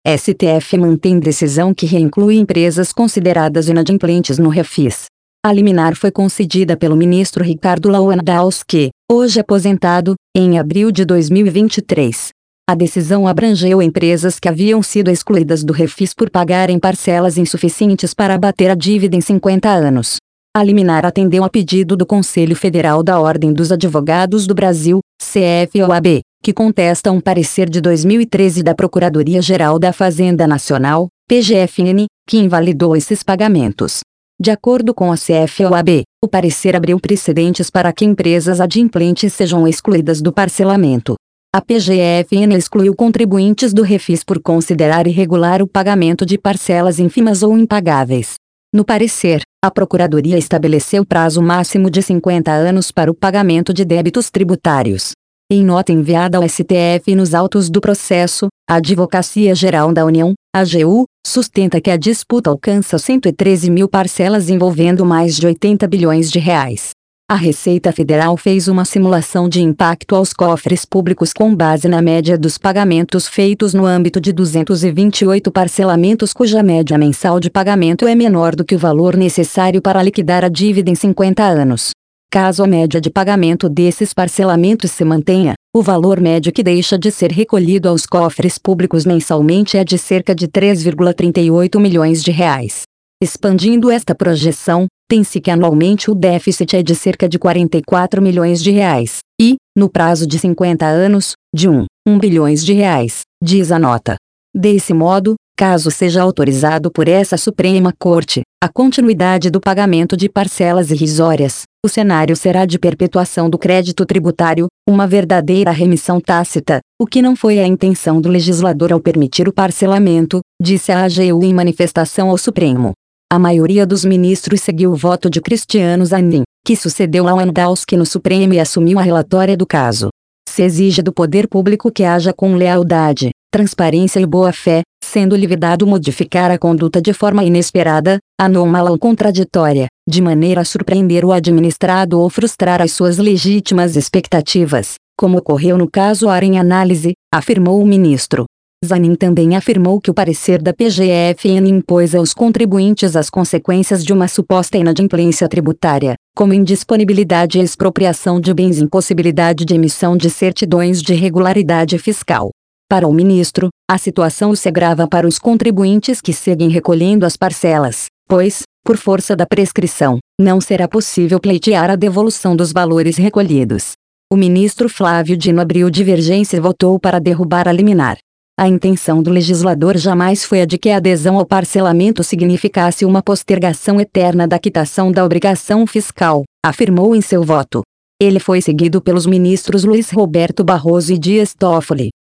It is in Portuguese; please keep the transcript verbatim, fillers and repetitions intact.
S T F mantém decisão que reinclui empresas consideradas inadimplentes no Refis. A liminar foi concedida pelo ministro Ricardo Lewandowski, hoje aposentado, em abril de dois mil e vinte e três. A decisão abrangeu empresas que haviam sido excluídas do Refis por pagarem parcelas insuficientes para abater a dívida em cinquenta anos. A liminar atendeu a pedido do Conselho Federal da Ordem dos Advogados do Brasil, C F O A B, que contesta um parecer de dois mil e treze da Procuradoria-Geral da Fazenda Nacional, P G F N, que invalidou esses pagamentos. De acordo com a C F O A B, o parecer abriu precedentes para que empresas adimplentes sejam excluídas do parcelamento. A P G F N excluiu contribuintes do Refis por considerar irregular o pagamento de parcelas ínfimas ou impagáveis. No parecer, a Procuradoria estabeleceu prazo máximo de cinquenta anos para o pagamento de débitos tributários. Em nota enviada ao S T F nos autos do processo, a Advocacia Geral da União, A G U, sustenta que a disputa alcança cento e treze mil parcelas envolvendo mais de oitenta bilhões de reais. A Receita Federal fez uma simulação de impacto aos cofres públicos com base na média dos pagamentos feitos no âmbito de duzentos e vinte e oito parcelamentos cuja média mensal de pagamento é menor do que o valor necessário para liquidar a dívida em cinquenta anos. Caso a média de pagamento desses parcelamentos se mantenha, o valor médio que deixa de ser recolhido aos cofres públicos mensalmente é de cerca de três vírgula trinta e oito milhões de reais. Expandindo esta projeção, tem-se que anualmente o déficit é de cerca de quarenta e quatro milhões de reais, e, no prazo de cinquenta anos, de um, um bilhões de reais, diz a nota. Desse modo, caso seja autorizado por essa Suprema Corte, a continuidade do pagamento de parcelas irrisórias, o cenário será de perpetuação do crédito tributário, uma verdadeira remissão tácita, o que não foi a intenção do legislador ao permitir o parcelamento, disse a A G U em manifestação ao Supremo. A maioria dos ministros seguiu o voto de Cristiano Zanin, que sucedeu a Lewandowski no Supremo e assumiu a relatória do caso. Se exige do poder público que haja com lealdade, transparência e boa-fé, sendo-lhe vedado modificar a conduta de forma inesperada, anômala ou contraditória, de maneira a surpreender o administrado ou frustrar as suas legítimas expectativas, como ocorreu no caso A R em análise, afirmou o ministro. Zanin também afirmou que o parecer da P G F N impôs aos contribuintes as consequências de uma suposta inadimplência tributária, como indisponibilidade e expropriação de bens e impossibilidade de emissão de certidões de regularidade fiscal. Para o ministro, a situação se agrava para os contribuintes que seguem recolhendo as parcelas, pois, por força da prescrição, não será possível pleitear a devolução dos valores recolhidos. O ministro Flávio Dino abriu divergência e votou para derrubar a liminar. A intenção do legislador jamais foi a de que a adesão ao parcelamento significasse uma postergação eterna da quitação da obrigação fiscal, afirmou em seu voto. Ele foi seguido pelos ministros Luiz Roberto Barroso e Dias Toffoli.